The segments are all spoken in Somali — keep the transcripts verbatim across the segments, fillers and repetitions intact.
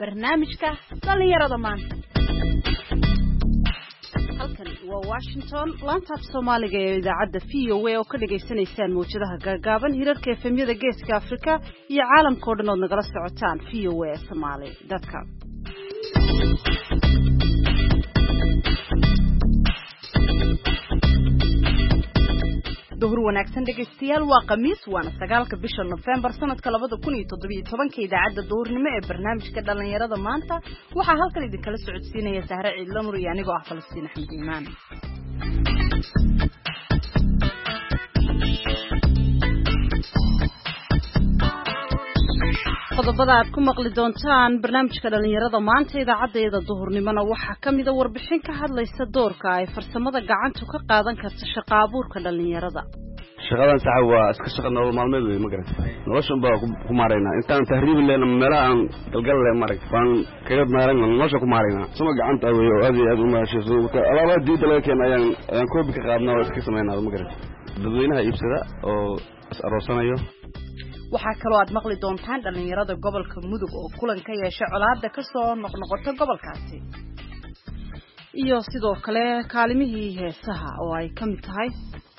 barnaamijka dhalinyarada maanta. halkan waa Washington, laanta Soomaaliga ee idaacadda V O A oo ka dhageysanaysaan mowjadaha gaagaaban hirarka F M-yada Geeska Afrika iyo caalamka oo dhan oo nagala socotaan V O A Somali dot com. duhur wanaagsan dhegeystayaal, waa Khamiis waana sagaalka bisha November sanadka labada kun iyo toddoba iyo toban idaacadda duhurnimo ee barnaamijka dhalinyarada maanta waxaa halkan idin kala socodsiinaya Sahra Ciidla Nur iyo anigoo ah Falastiin Axmed Iimaan. qodobada aad ku maqli doontaan barnaamijka dhalinyarada maanta idaacaddeeda duhurnimona waxaa ka mid ah warbixin ka hadlaysa doorka ay farsamada gacantu ka qaadan karto shaqo abuurka dhalinyarada. shaqadan sax waa iska shaqo nolol maalmeed weey ma garan noloshan baa ku maarayna intaan tahriib leena meelaha aan galgal leh marag waan kaga maarayna nolosha ku maarayna suma gacanta weey oo aad iyo aad u maashayso alaaba diida laga keenay ayaan ayaan koobi ka qaadnaa oo iska sameynaa ma garan dadweynaha iibsada oo is aroosanayo. waxaa kaloo aad maqli doontaan dhalinyarada gobolka Mudug oo kulan ka yeeshay colaadda ka soo noqnoqota gobolkaasi iyo sidoo kale kaalimihii heesaha oo ay ka mid tahay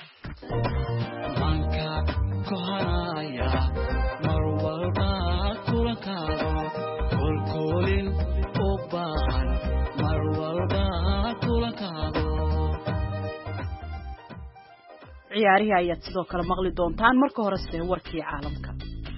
manka kohanaya marwalba kulankaago kolkolin u baahan marwalba kulankaago. ciyaarihii ayaad sidoo kale maqli doontaan marka hore sida warkii caalamka.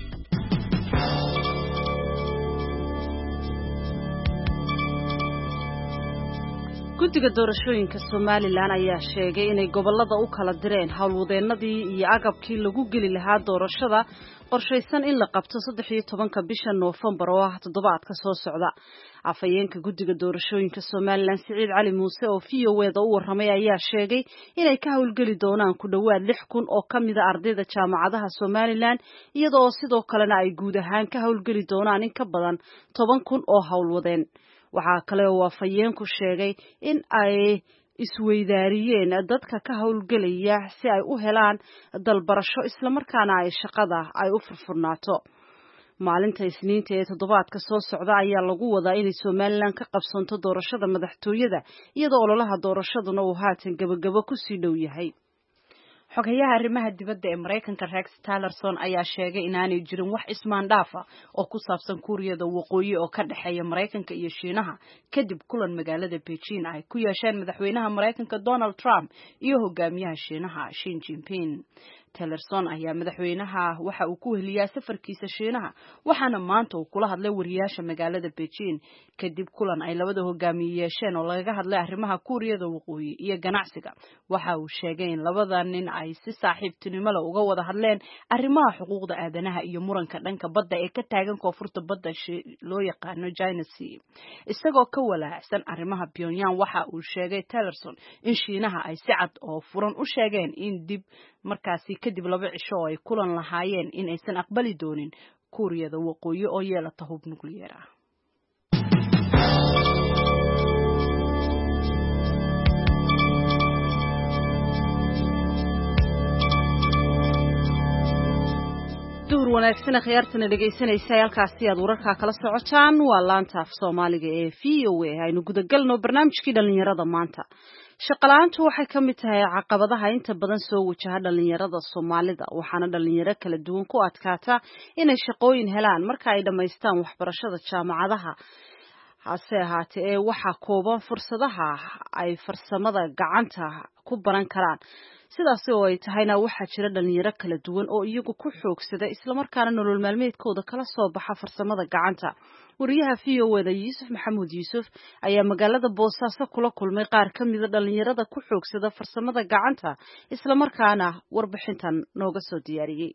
guddiga doorashooyinka Somaliland ayaa sheegay inay gobolada u kala direen hawlwadeenadii iyo agabkii lagu geli lahaa doorashada qorshaysan in la qabto saddex iyo tobanka bisha November oo ah toddobaadka soo socda. afayeenka guddiga doorashooyinka Somaliland Siciid Cali Muuse oo V O A da u warramay ayaa sheegay inay ka hawlgeli doonaan ku dhawaad lix kun oo ka mid ah ardayda jaamacadaha Somaliland iyadoo sidoo kalena ay guud ahaan ka hawlgeli doonaan in ka badan toban kun oo hawlwadeen. waxaa kale oo afayeenku sheegay in ay isweydaariyeen dadka ka hawlgelaya si ay u helaan dalbarasho isla markaana ay shaqada ay u furfurnaato. maalinta Isniinta ee toddobaadka soo socda ayaa lagu wadaa in Somaliland ka qabsanto doorashada madaxtooyada iyadoo ololaha doorashaduna uu haatan gabagabo ku sii dhow yahay. xogayaha arrimaha dibadda ee Mareykanka Rex Tillerson ayaa sheegay inaanay jirin wax ismaandhaaf ah oo ku saabsan Kuuriyada Waqooyi oo ka dhaxeeya Mareykanka iyo Shiinaha kadib kulan magaalada Beijing ay ku yeesheen madaxweynaha Mareykanka Donald Trump iyo hogaamiyaha Shiinaha Xi Jinping. Tillerson ayaa madaxweynaha waxa uu ku heliyay safarkiisa Shiinaha waxaana maanta uu kula hadlay wariyaasha magaalada Beijing kadib kulan ay labada hogaamiye yeesheen oo laga hadlay arrimaha Kuuriyada Waqooyi iyo ganacsiga. waxa uu sheegay in labada nin ay si saaxiibtinimo leh uga wada hadleen arrimaha xuquuqda aadanaha iyo muranka dhanka badda ee ka taagan koonfurta badda loo yaqaano China Sea. isagoo ka walaacsan arrimaha Pyongyang waxa uu sheegay Tillerson in Shiinaha ay si cad oo furan u sheegeen in dib markaasi kadib laba cisho oo ay kulan lahaayeen in aysan aqbali doonin Kuuriyada Waqooyi oo yeelata hub nukliyeer ah. duhur wanaagsan khiyaartana dhageysanaysa halkaasi aad wararka kala socotaan waa laanta af Soomaaliga ee V O A. aynu guda galno barnaamijkii dhalinyarada maanta. shaqalaantu waxay ka mid tahay caqabadaha inta badan soo wajaha dhalinyarada Soomaalida waxaana dhalinyaro kala duwan ku adkaata inay shaqooyin helaan marka ay dhameystaan waxbarashada jaamacadaha. hase ahaatee ee waxa kooban fursadaha ay farsamada gacanta ku baran karaan. sidaas oo ay tahayna waxaa jira dhalinyaro kala duwan oo iyagu ku xoogsada isla markaana nolol maalmeedkooda kala soo baxa farsamada gacanta. wariyaha V O A da Yuusuf Maxamuud Yuusuf ayaa magaalada Boosaaso kula kulmay qaar ka mid ah dhalinyarada ku xoogsada farsamada gacanta isla markaana warbixintan nooga soo diyaariyay.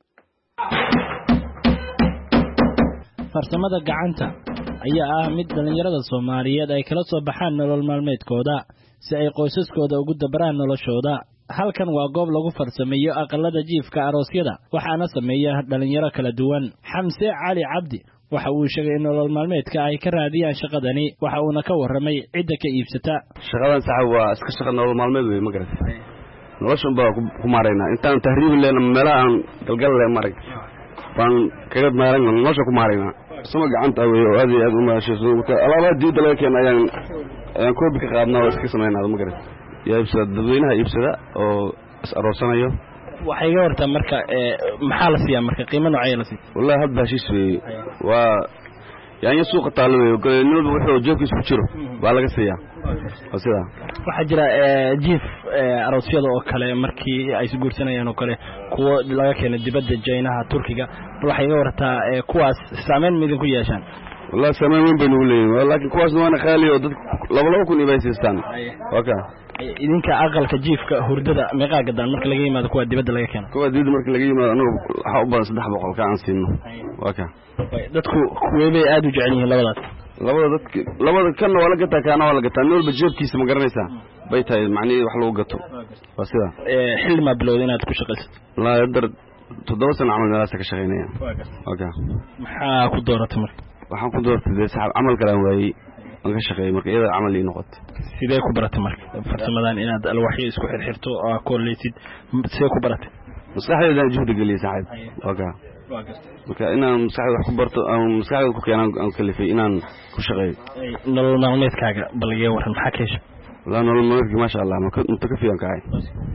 farsamada gacanta ayaa ah mid dhalinyarada Soomaaliyeed ay kala soo baxaan nolol maalmeedkooda si ay qoysaskooda ugu dabaraan noloshooda. halkan waa goob lagu farsameeyo aqalada jiifka aroosyada waxaana sameeya dhalinyaro kala duwan. Xamse Cali Cabdi waxa uu sheegay in nolol maalmeedka ay ka raadiyaan shaqadani waxa uuna ka warramay cidda ka iibsata. shaqadan sax waa iska shaqo nolol maalmeed weey ma garan noloshan baa ku maarayna intaan tahriib leena meelaha aan galgal leh marag waan kaga maarayna nolosha ku maarayna farsamo gacanta wey oo aad iyo aad u maashayso marka alaabada dibadda laga keena ayaan ayaan koobi ka qaadnaa oo iska samaynaa ma garan yaa iibsada dadweynaha iibsada oo is aroosanayo waxay iga wartaa marka maxaa la siiyaa marka qiimo noocee la siiyaa wallahi hadba heshiis weeye waa yaanya suuqa taalo weeye ninba wuxuu joogkiisa ku jiro waa laga siiyaa sida waxaa jira jiif aroosyada oo kale markii ay is guursanayaan oo kale kuwa laga keenay dibadda Jaynaha Turkiga waxay iga wartaa kuwaas saameyn midin ku yeeshaan wallahi saameyn weyn bay nagu leeyihiin laakiin kuwaas waa qaali oo dad laba laba kun ibaystaan waka idinka aqalka jiifka hurdada meeqa gadan marka laga yimaado kuwa dibadda laga keeno kuwa dibadda marka laga yimaado anagu waxa u badan saddex boqol ka aan siino waka dadku kuweebay aad u jecel yihiin labadaas labada dadka labada kan waa la gataa kana waa la gataa noolba jeebkiisa ma garanaysaa bay tahay macnaheedu wax lagu gato waa sida ee xilli ma bilowday inaad ku shaqayso la dar toddoba sano camal meelaha ka shaqeynaya waka maxaa ku dooratay marka waxaan ku doortay saxab amal kale waayay aan ka shaqeeyay marka iyada amal ii noqotay sidee ku baratay marka farsamadan inaad alwaxyo isku xirxirto oo kooleysid sidee ku baratay maskaxdayda juhdi galiyay saxib waka marka inaan maskaxda wax ku barto aan maskaxda ku keenan aan kalifay inaan ku shaqeeyo nolol maalmeedkaaga balagee waran maxaa ka heshay la nolol maalmeedkii ma sha Allah ma ka ka fiican kaay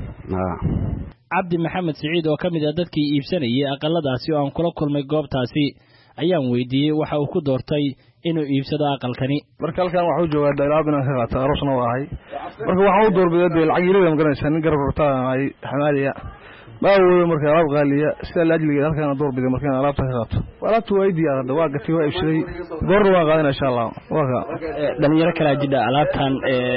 Cabdi Maxamed Saciid oo kamid ah dadkii iibsanayay aqaladaasi oo aan kula kulmay goobtaasi ayaan weydiiyay waxa uu ku doortay inuu iibsado aqalkani marka halkan waxa uu joogaa daylaabina ka qaata aroosna waa ahay marka waxa uu doorbiday lacag yirada magaranaysan nin garab rabtaa ay xamaaliya ما هو مركز ألعاب غالية سأل أجل هل كان دور بدي مركز ألعاب تهرات ولا تويدي هذا واقع في واقع شيء دور واقع إن شاء الله واقع لما يركل أجد ألعاب كان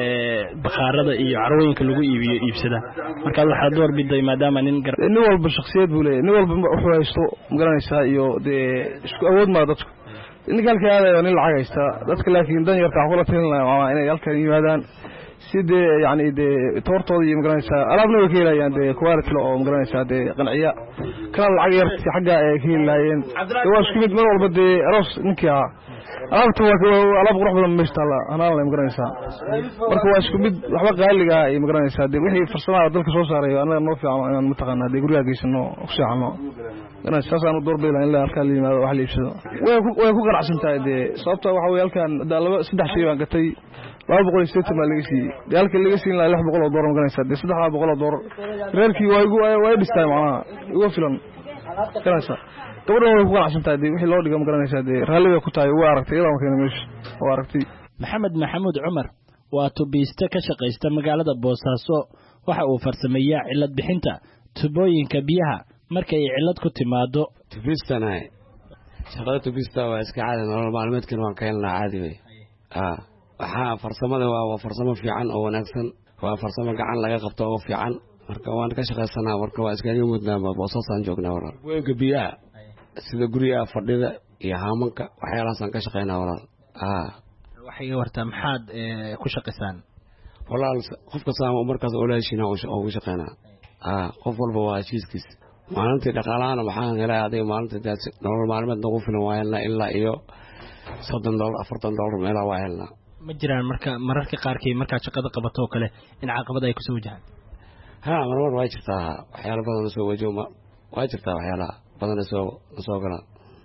بخارة يعروين كله يبسده مركز الحد دور بدي ما دام ننقر نوال بالشخصيات بوله نوال بحوله يستو مقرن يسايو ده شو أود ما دتك إن قال كذا يعني العجز يستا دتك لكن دنيا يرتاح ولا تين لا يعني يالك يمادان سيد يعني ده تورتودي مقرنسا ألعابنا وكيلا يعني ده كوارث لو مقرنسا ده قنعية كان العجير في حاجة كيلا ين واش كميت مرة بدي رأس نكيا ألعبت ألعب روح بدل مشت الله أنا الله مقرنسا مركو واش كميت وحبق قال لي جاي مقرنسا ده وحي فرصنا ذلك شو صار أنا نوفي أنا متقنا ده يقول لي إنه أخشى عنه أنا أساسا أنا الدور بيلا إلا أركان لي ما وحلي بشده ويكون قرع سنتاي ده صابته وحوي كان ده سدح شيء عن قتي laba boqol iyo siddeetan baa laga siiyey daalka laga siin lix boqol oo dollar ma garanaysaa de saddex boqol oo dollar reerkii waa igu waa dhistay macnaha igu filan garanaysaa gabadhan way ku ganacsantahay de wixii loo dhigo ma garanaysaa de raalliga ku tahay waa aragtay iyadoo keena meesha waa aragtay maxamed maxamuud cumar waa tubiiste ka shaqaysta magaalada Boosaaso waxa uu farsameeyaa cilad bixinta tubooyinka biyaha marka ay cilad ku timaado tubistana shaqada tubista waa iska caadi nolol maalmeedkan waan ka helnaa caadi wey ah waxa farsamada waa farsamo fiican oo wanaagsan waa farsamo gacan laga qabto oo fiican marka waan ka shaqaysanaa marka waa iskaga mudnaa Boosaasan joognaa walaal weynka biyaha sida guriga fadhida iyo haamanka waxyaalahaas aan ka shaqaynaa walaal ah waxay wartaa maxaad ku shaqaysaan walaal qofka saamo markaas oo leeshina oo ugu shaqaynaa ah qof walba waa heshiiskiis maalintii dhaqaalaha waxaan helay aday maalintii nolol maalmeed nagu filan waa ilaa iyo soddon dollar afartan dollar meela waa helnaa ma jiraan marka mararka qaarkii marka shaqada qabato kale in caqabad ay ku soo wajahaan ha marwar way jirtaa waxyaalo badan soo wajaho way jirtaa waxyaalo badan soo soo gala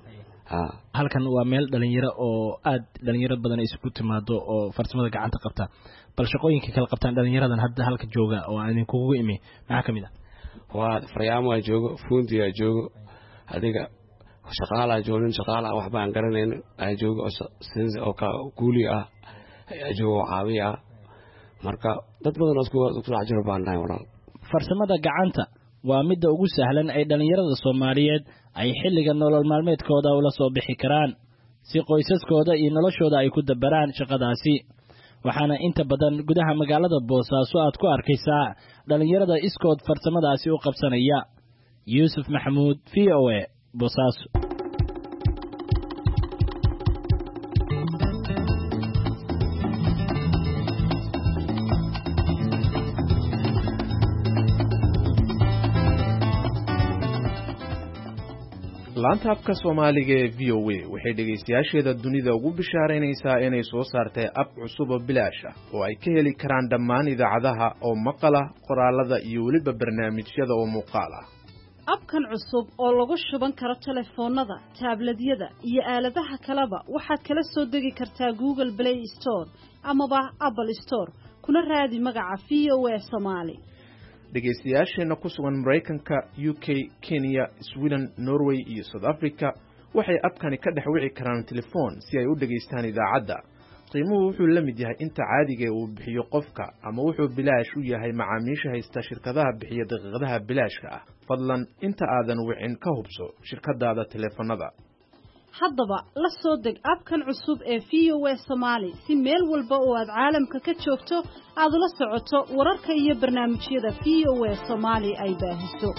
ha halkan waa meel dhalinyaro oo aad dhalinyaro badan isku timaado oo farsamada gacanta qabta bal shaqooyinka kala qabtaan dhalinyaradan hadda halka jooga oo aan kugu imi maxaa kamid ah waa faryaamo ay joogo fuunti ay joogo adiga shaqaala joogin shaqaala wax baan garanayn ay joogo oo ka kuuli ah ajoo caawiya marka dad badan oo isku jiro baanahay walaal farsamada gacanta waa mid ugu sahlan ay dhalinyarada Soomaaliyeed ay xilliga nolol maalmeedkooda ula soo bixi karaan si qoysaskooda iyo noloshooda ay ku dabaraan shaqadaasi waxaana inta badan gudaha magaalada Boosaaso aad ku arkaysaa dhalinyarada iskood farsamadaasi u qabsanaya Yuusuf Maxamuud V O A Boosaaso laanta abka Soomaaliga ee V O A waxay dhageystayaasheeda dunida ugu bishaaraynaysaa inay soo saartay app cusub oo bilaash ah oo ay ka heli karaan dhammaan idaacadaha oo maqala qoraalada iyo weliba barnaamijyada oo muuqaal ah abkan cusub oo lagu shuban karo telefoonada tabletyada iyo aaladaha kaleba waxaad kala soo degi kartaa Google Play Store amaba Apple Store kuna raadi magaca V O A Somali dhegeystayaasheena ku sugan Mareykanka, U K, Kenya, Sweden, Norway iyo South Africa waxay abkani ka dhex wici karaan telefoon si ay u dhageystaan idaacadda. qiimuhu wuxuu la mid yahay inta caadiga uu bixiyo qofka ama wuxuu bilaash u yahay macaamiisha haysta shirkadaha bixiya daqiiqadaha bilaashka ah. fadlan inta aadan wicin ka hubso shirkadaada telefoonada. haddaba la soo deg abkan cusub ee V O A Somali si meel walba oo aad caalamka ka joogto aad ula socoto wararka iyo barnaamijyada V O A Somali ay baahiso.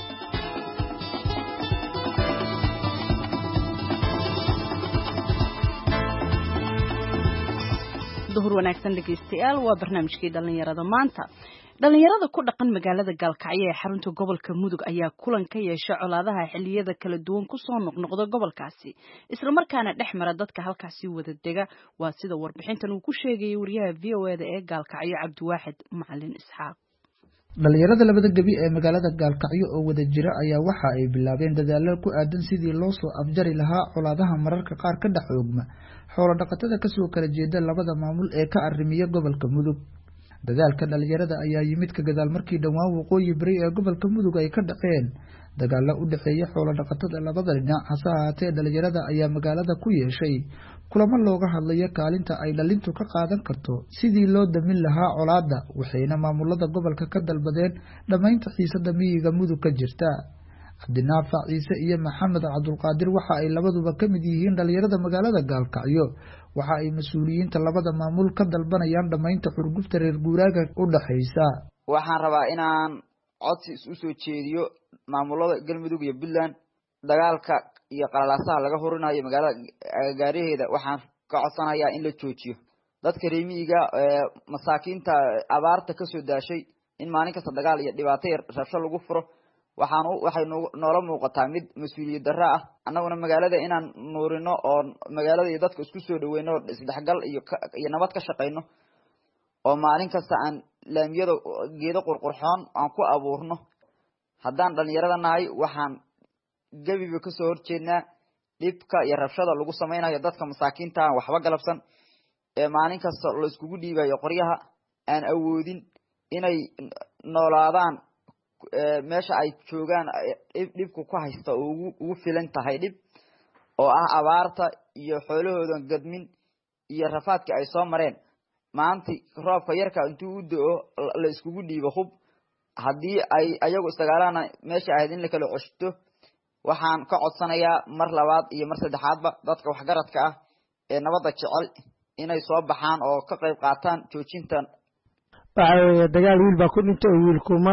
duhur wanaagsan dhegeystayaal waa barnaamijkii dhalinyarada maanta. dhalinyarada ku dhaqan magaalada Gaalkacyo ee xarunta gobolka Mudug ayaa kulan ka yeeshay colaadaha xilliyada kala duwan ku soo noqnoqda gobolkaasi isla markaana dhexmara dadka halkaasi wada dega. waa sida warbixintan uu ku sheegay wariyaha V O A da ee Gaalkacyo Cabdiwaaxid Macalin Isxaaq. dhalinyarada labada gabi ee magaalada Gaalkacyo oo wada jira ayaa waxa ay bilaabeen dadaalo ku aadan sidii loo soo afjari lahaa colaadaha mararka qaar ka dhaxoogma xoolo dhaqatada ka soo kala jeeda labada maamul ee ka arrimiya gobolka Mudug. dadaalka dhalinyarada ayaa yimid ka gadaal markii dhawaan waqooyi bari ee gobolka Mudug ay ka dhaceen dagaalo u dhaxeeya xoolo dhaqatada labada dhinac. hase ahaatee dhalinyarada ayaa magaalada ku yeeshay kulamo looga hadlayo kaalinta ay dhalintu ka qaadan karto sidii loo damin lahaa colaada, waxayna maamulada gobolka ka dalbadeen dhamaynta xiisada miyiga Mudug ka jirta. Cabdinaafac Ciise iyo Maxamed Cabdulqaadir waxa ay labaduba ka mid yihiin dhalinyarada magaalada Gaalkacyo. waxa ay mas'uuliyiinta labada maamul ka dalbanayaan dhamaynta xurgufta reer guuraaga u dhaxaysa. waxaan rabaa inaan codsi isu soo jeediyo maamulada Galmudug iyo Puntland dagaalka iyo qalalaasaha laga horinayo magaalada gaariheeda. waxaan ka codsanayaa in la joojiyo dadka reemiga masaakiinta abaarta ka soo daashay in maalin kasta dagaal iyo dhibaato rabsho lagu furo. waxaan waxay noola muuqataa mid mas'uuliyad darro ah. annaguna magaalada inaan nuurino oo magaalada iyo dadka isku soo dhaweeyno isdhexgal iyo iyo nabad ka shaqeyno oo maalin kasta aan laamiyada geedo qurqurxoon aan ku abuurno. haddaan dhalinyarada nahay waxaan gabiba ka soo horjeednaa dhibka iyo rabshada lagu sameynayo dadka masaakiinta aan waxba galabsan ee maalin kasta la iskugu dhiibayo qoryaha aan awoodin inay noolaadaan meesha ay joogaan dhibku ku haysta oo ugu ugu filan tahay dhib oo ah abaarta iyo xoolahoodan gadmin iyo rafaadka ay soo mareen. maanta roobka yarka intuu u da'o la iskugu dhiibo hub haddii ay ayagu isdagaalana meesha ahayd in la kala coshto. waxaan ka codsanayaa mar labaad iyo mar saddexaadba dadka waxgaradka ah ee nabadda jecel inay soo baxaan oo ka qayb qaataan joojintan. waxa weeye dagaal wiil baa ku dhintay oo wiil kuma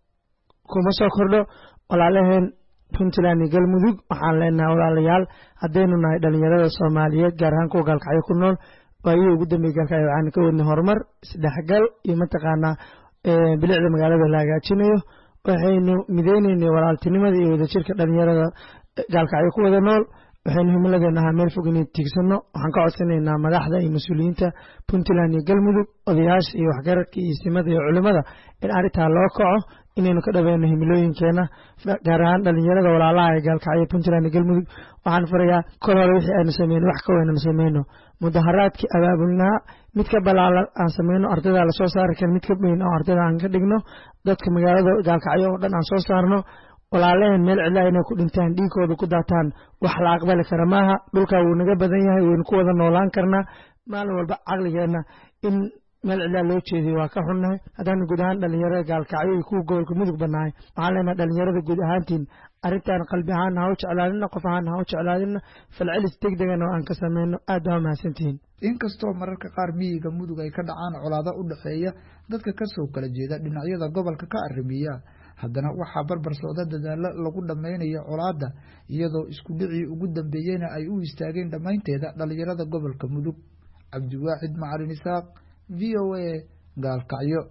kuma soo kordho. walaalaheen Puntland iyo Galmudug waxaan leenahay walaalayaal haddaynu nahay dhalinyarada Soomaaliyeed gaar ahaan kuwa Gaalkacyo ku nool waayuu ugu dambeeyay Gaalkacyo waxaan ka wadnay horumar isdhexgal iyo mataqaanaa bilicda magaalada la hagaajinayo. waxaynu mideynaynay walaaltinimada iyo wadajirka dhalinyarada Gaalkacyo ku wada nool. waxaynu himiladeena ahaa meel fog inay tiigsano. waxaan ka codsanaynaa madaxda iyo mas-uuliyiinta Puntland iyo Galmudug odayaasha iyo waxgaradka iyo istimada iyo culimada in arrintaa loo kaco inaynu ka dhabeeno himilooyinkeena gaar ahaan dhalinyarada walaalaha ee Gaalkacyo Puntland iyo Galmudug. waxaan farayaa kol hore wixii aynu sameyno wax ka weynanu sameyno mudaharaadkii abaabulnaa mid ka balaalan aan sameyno ardayda la soo saari karin mid ka weyn oo ardayda aan ka dhigno dadka magaalada Gaalkacyo oo dhan aan soo saarno. walaalaheen meel cidla inay ku dhintaan dhiigooda ku daataan wax la aqbali kara maaha. dhulka wuu naga badan yahay waynu ku wada noolaan karnaa. maalin walba caqligeena in meel cidla loo jeediyo waa ka xunnahay. haddaan guud ahaan dhalinyarada Gaalkacyo iyo kuwa gobolka Mudug banahay waxaan leenahay dhalinyarada guud ahaantiin arrintan qalbi ahaan ha u jeclaadina qof ahaan ha u jeclaadina falcelis degdegana oo aan ka sameyno. aad baa mahadsantihiin. inkastoo mararka qaar miyiga Mudug ay ka dhacaan colaado u dhaxeeya dadka ka soo kala jeeda dhinacyada gobolka ka arrimiya haddana waxaa barbar socda dadaalo lagu dhameynayo colaada iyadoo isku dhicii ugu dambeeyayna ay u istaageen dhamaynteeda dhalinyarada gobolka Mudug. Cabdiwaaxid Macalin Isxaaq, V O A, Gaalkacyo.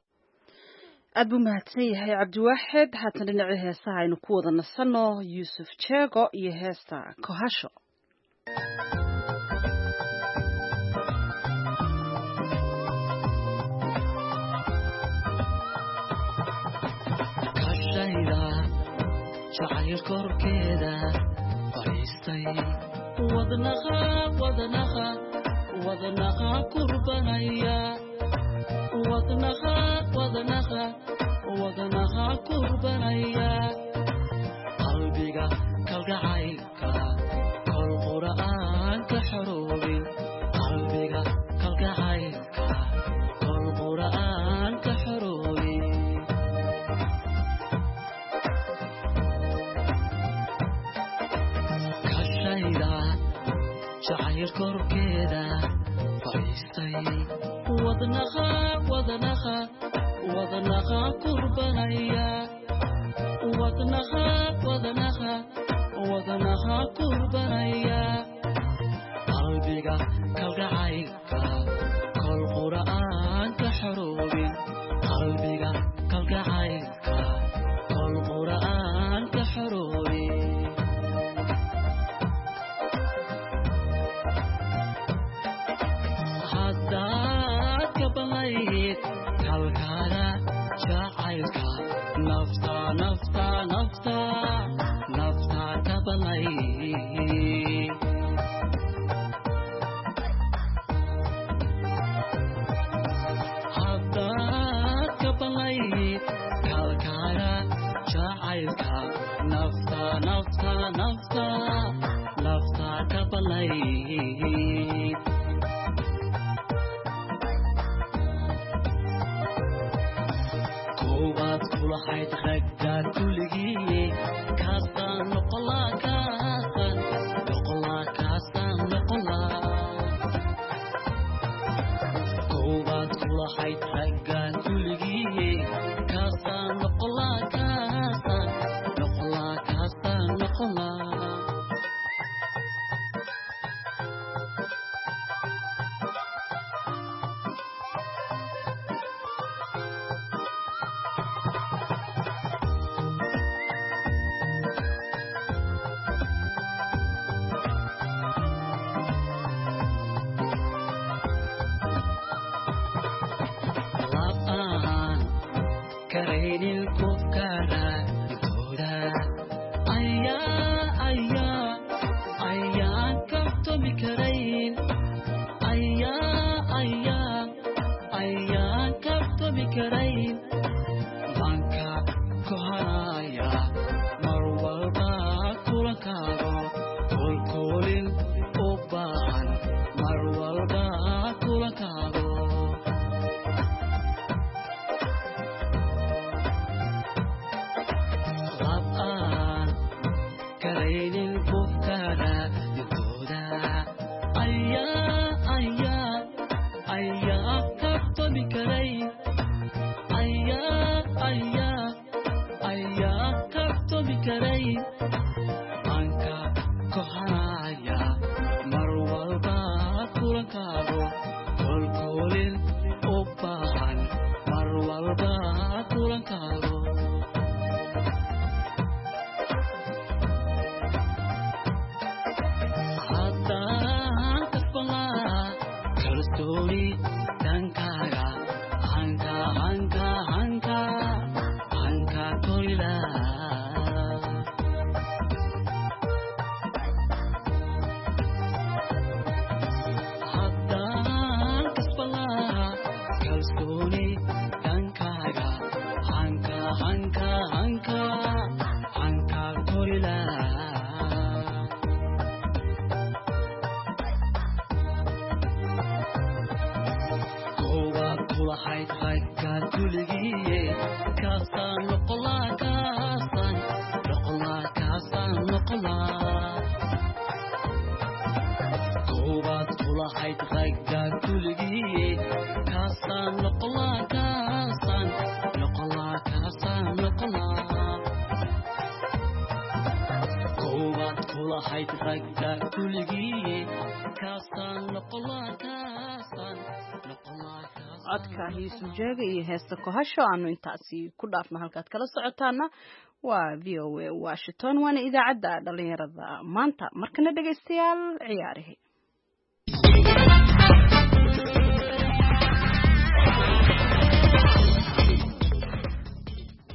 aad buu mahadsan yahay Cabdiwaaxid. haatan dhinacii heesaha aynu ku wada nasano Yuusuf Jeego iyo heesta Kohasho. jacayl korkeeda fariistay wadnaha wadnaha wadnaha kurbanaya wadnaha wadnaha wadnaha kurbanaya qalbiga kalgacaylka kol qur'aan ka xoroobin qalbiga kalgacaylka kol qur'aan ka xoroobin kashayda jacayl korkeeda fariistay wadnaha wadnaha wadnaha kurbanaya wadnaha wadnaha wadnaha kurbanaya qalbiga kalgacaylka kol qur'aan ka xoroobin qalbiga kalgacaylka kol qur'aan ka xoroobin haddaad ka balayd kalkaada jacaylka nafta nafta nafta nafta ka balayd haddaad ka balayd kalkaada jacaylka nafta nafta nafta nafta ka balayd koowaad kulahayd ragga kuligii kaastaan noqolaa kaastaan noqolaa kaastaan noqolaa koowaad kulahayd ragga kuligii kaastaan noqolaa kaastaan noqolaa kaastaan noqolaa karaynin kufkana intooda ayaa ayaa ayaan kabtomi karayn ayaa ayaa ayaan kabtomi karayn manka kohanaya mar walba kulankaago kolkoolin u baahan mar walba kulankaago karaynin kufkana intooda ayaa ayaa ayaa kabtomi karayn ayaa ayaa ayaa kabtomi karayn manka kohanaya mar walba kulankaago kolkoolin u baahan mar walba kulankaago haddaan kasbalaa kalsooni dhankaaga hanka hanka hanka hanka koyla haddaan kasbalaa kalsooni dhankaaga hanka hanka hanka hanka koyla kulahayd ragga kuligii kaastaan noqolaa kaastaan noqolaa kaastaan noqolaa koowaad kulahayd ragga kuligii kaastaan noqolaa kaastaan noqolaa kaastaan noqolaa koowaad kulahayd ragga kuligii kaastaan noqolaa kaastaan noqolaa codka hiisu jeega iyo heesta kohasho aanu intaasi ku dhaafno halkaad kala socotaana waa v o a washington waana idaacadda dhalinyarada maanta markana dhegaystayaal ciyaarihi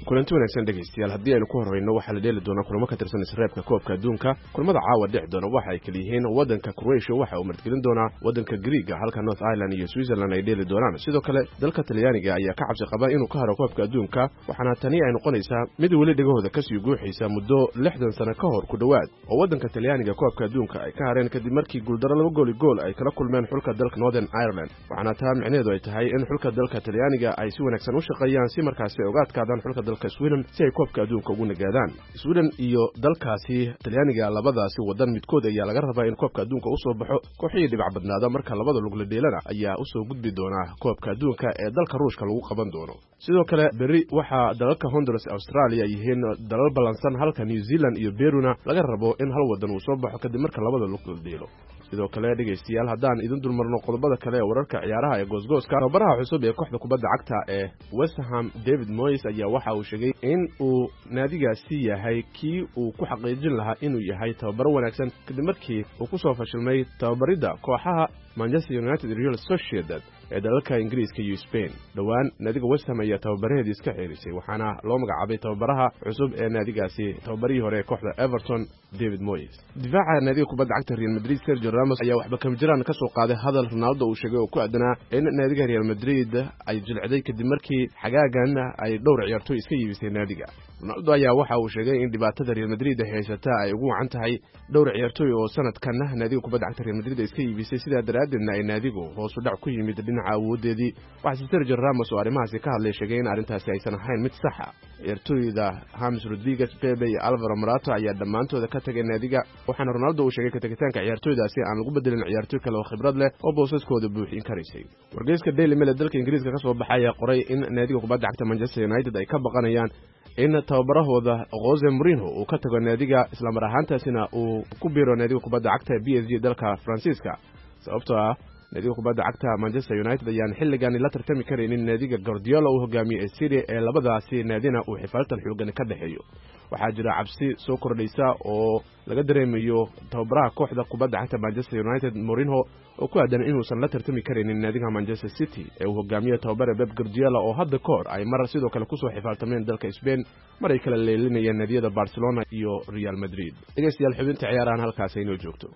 kulanti wanaagsan dhegeystayaal haddii aynu ku horreyno waxaa la dheeli doonaa kulamo ka tirsan isreebka koobka adduunka kulamada caawa dhici doona waxa ay kala yihiin waddanka Croatia waxa uu martigelin doonaa waddanka Greega halka North Ireland iyo Switzerland ay dheeli doonaan sidoo kale dalka Talyaaniga ayaa ka cabsi qaba inuu ka haro koobka adduunka waxaana tani ay noqonaysaa mid weli dhagahooda ka sii guuxaysa muddo lixdan sano ka hor ku dhawaad oo waddanka Talyaaniga koobka adduunka ay ka hareen kadib markii guuldaro laba gool gool ay kala kulmeen xulka dalka Northern Ireland waxaana taa micnaheedu ay tahay in xulka dalka Talyaaniga ay si wanaagsan u shaqeeyaan si markaas ay ogaadkaadaan xulka dalka Sweden si ay koobka adduunka ugu nagaadaan Sweden iyo dalkaasi Talyaaniga labadaasi wadan midkood ayaa laga rabaa in koobka adduunka u soo baxo kooxihii dhibac badnaada marka labada lug la dheelana ayaa u soo gudbi doona koobka adduunka ee dalka Ruushka lagu qaban doono sidoo kale beri waxa dalalka Honduras Australia yihiin dalal balansan halka New Zealand iyo Peru-na laga rabo in hal wadan uu soo baxo kadib marka labada lug la dheelo sidoo kale dhageystayaal haddaan idin dulmarno qodobada kale ee wararka ciyaaraha ee goosgooska tababaraha cusub ee kooxda kubadda cagta ee West Ham David Moyes ayaa waxa uu sheegay in uu naadigaasi yahay kii uu ku xaqiijin lahaa inuu yahay tababaro wanaagsan kadib markii uu ku soo fashilmay tababaridda kooxaha Manchester United iyo Real Sociedad ee dalalka Ingiriiska iyo Spain dhawaan naadiga West Ham ayaa tababaraheedii iska xeerisay waxaana loo magacaabay tababaraha cusub ee naadigaasi tababarihii hore ee kooxda Everton David Moyes difaaca naadiga kubadda cagta Real Madrid Sergio Ramos ayaa waxba kama jiraan ka soo qaaday hadal Ronaldo uu sheegay oo ku aadanaa in naadiga Real Madrid ay jilciday kadib markii xagaagan ay dhowr ciyaartoy iska yiibisay naadiga Ronaldo ayaa waxa uu sheegay in dhibaatada Real Madrid ay haysata ay ugu wacan tahay dhowr ciyaartoy oo sanadkan naadiga kubadda cagta Real Madrid iska yiibisay sida daraaddeedna ay naadigu hoos u dhac ku yimid dhinaca awoodeedii waxa Sergio Ramos oo arrimahaasi ka hadlay sheegay in arrintaasi aysan ahayn mid sax ah ciyaartoyda James Rodriguez Pepe iyo Alvaro Morata ayaa dhammaantood ka tagay naadiga waxaana Ronaldo uu sheegay ka tagitaanka ciyaartoydaasi aan lagu bedelin ciyaartoy kale oo khibrad leh oo boosaskooda buuxin karaysay wargeyska Daily Mail ee dalka Ingiriiska ka soo baxay ayaa qoray in naadiga kubadda cagta Manchester United ay ka baqanayaan in tababarahooda Jose Mourinho uu ka tago naadiga isla mar ahaantaasina uu ku biiro naadiga kubadda cagta B S G dalka Faransiiska sababtoo ah naadiga kubadda cagta Manchester United ayaan xilligan la tartami karaynin naadiga Guardiola uu hogaamiyay Serie ee labadaasi naadina uu xifaaltan xoogan ka dhaxeeyo waxaa jira cabsi soo kordhaysa oo laga dareemayo tababaraha kooxda kubadda cagta Manchester United Mourinho oo ku aadan inuusan la tartami karaynin naadiga Manchester City ee uu hogaamiyo tababare Pep Guardiola oo hadda koor ay mar sidoo kale ku soo xifaaltameen dalka Spain mar ay kala leelinayeen naadiyada Barcelona iyo Real Madrid dhageystayaal xubinta ciyaarahan halkaas ay noo joogto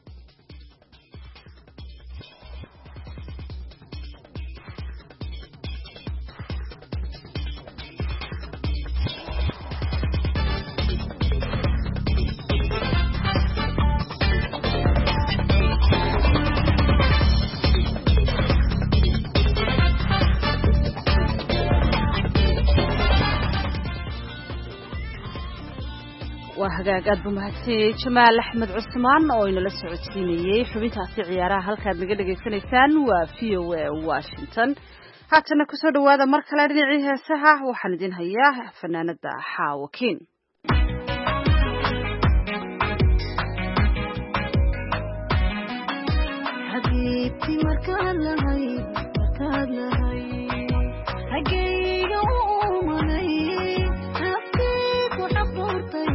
hagaag buu mahadsanyahay Jamaal Axmed Cusmaan oo inala socodsiinayay xubintaasi ciyaaraha halkaad naga dhageysanaysaan waa V O A Washington haatana ku soo dhawaada mar kale dhinacii heesaha waxaan idin hayaa fanaanada Xaawakiin Habiibti markaan lahay markaan lahay hagayga u manay naftiid waxa qortay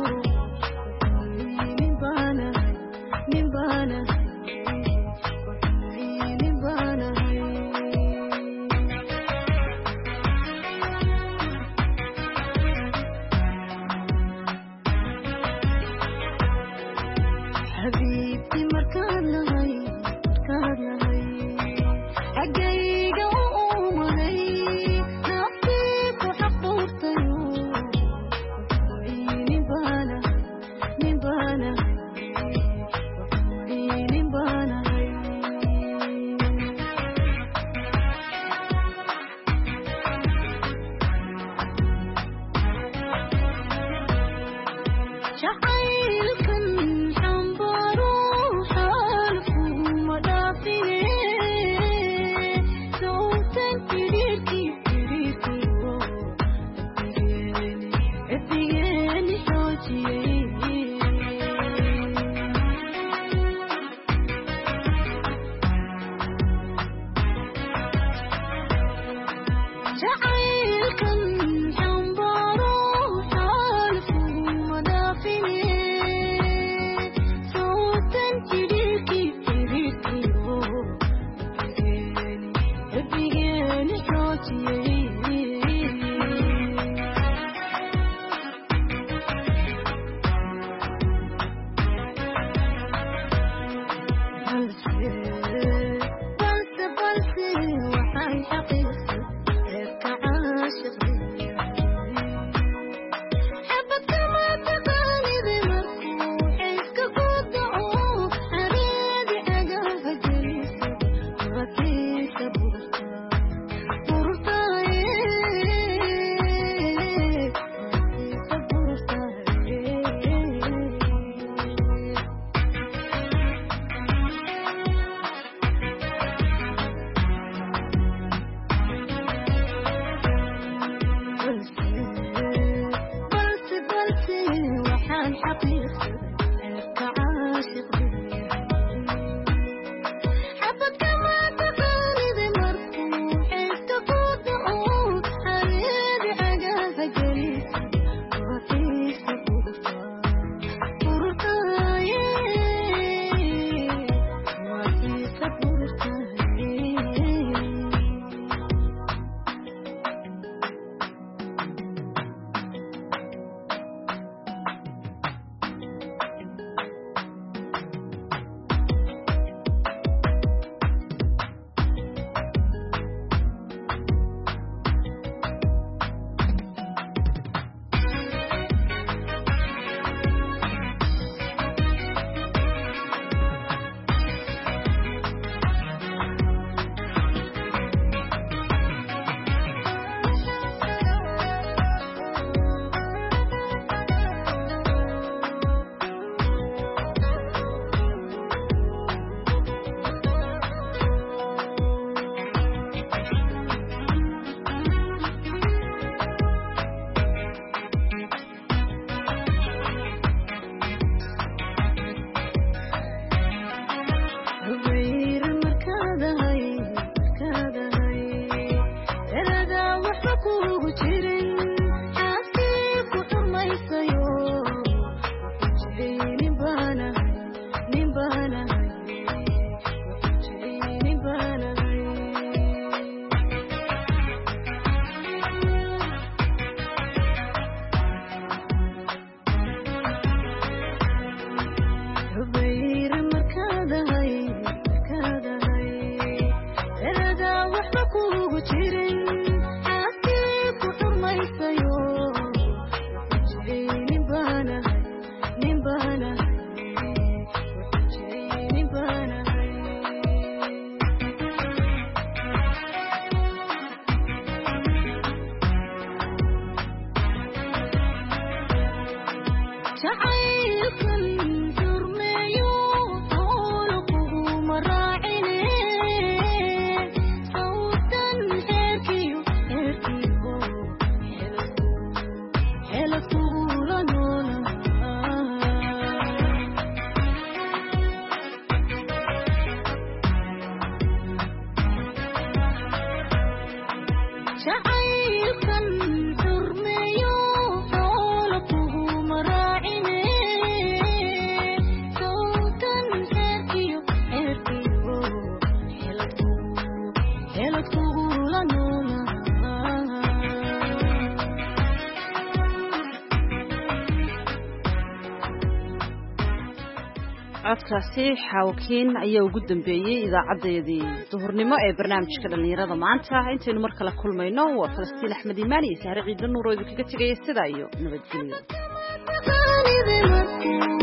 Habiibti markaan lahay markaan lahay hagayga u manay naftiid waxa qortay nibana nibana jacaylkan surmeeyo xooluhu maraacine sawtan heerkiyo heerkiyo heelakugula noolaa jacaylkan surmeeyo xooluhu maraacine sawtan heerkiyo heerkiyo heelakugula noolaa codkaasi xaawakiin ayaa ugu dambeeyey idaacadeedii duhurnimo ee barnaamijka dhallinyarada maanta intaynu mar kale kulmayno waa falastiin axmed iimaan iyo sahre ciidla nuur oo idinkaga tegaya sidaa iyo nabadgelyo